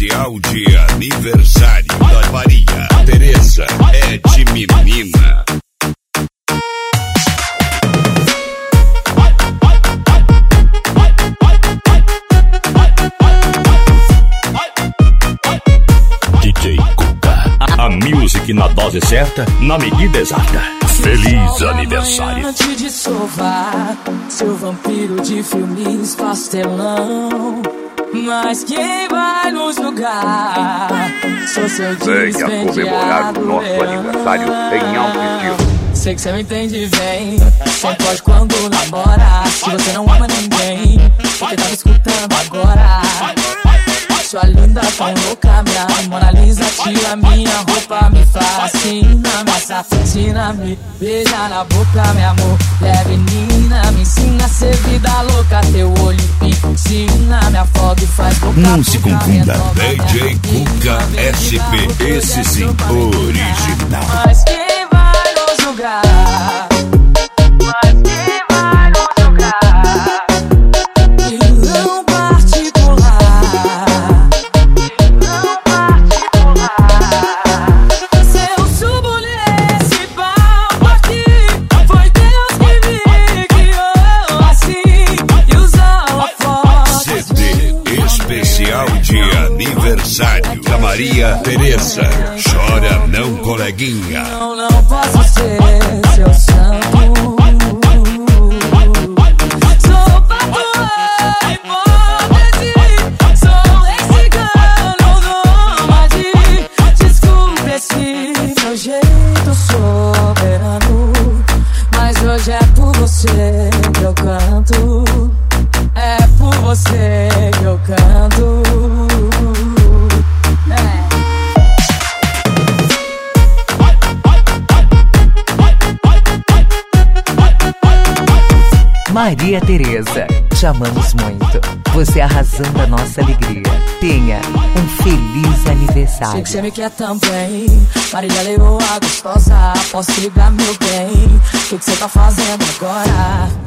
especial de aniversário da Maria Tereza é de menina. DJ Cuca, a music na dose certa, na medida exata. Feliz aniversário. Antes de sovar, seu vampiro de filmes pastelão. Mas quem vai nos julgar? Sou seu venha comemorar o nosso aniversário em alto estilo. Sei que você me entende bem. Sempre pode quando namora. Se você não ama ninguém, porque tá me escutando agora. Sua linda, tão louca, minha Mona Lisa. Tira minha roupa, me fascina. Me assassina, me beija na boca, meu amor. Menina, me ensina a ser vida louca. Teu olho piscina, me afoga e faz boca. Não se confunda, DJ Cuca SP, esse sim, original. Mas quem vai nos julgar? Mas quem vai nos julgar? Vilão particular. Vilão particular. Se eu subo nesse palco aqui, foi Deus que me criou assim e usou a foto. CD especial de aniversário da Maria Tereza. Chora não, coleguinha. Não posso ser seu santo. Sou patroa, hipótese. Sou esse cigano nômade. Desculpe esse meu jeito soberano, mas hoje é por você que eu canto. É por você que eu canto. Maria Tereza, te amamos muito. Você é a razão da nossa alegria. Tenha um feliz aniversário. Sei que você me quer também. Marília levou a gostosa. Posso te ligar, meu bem? O que você tá fazendo agora?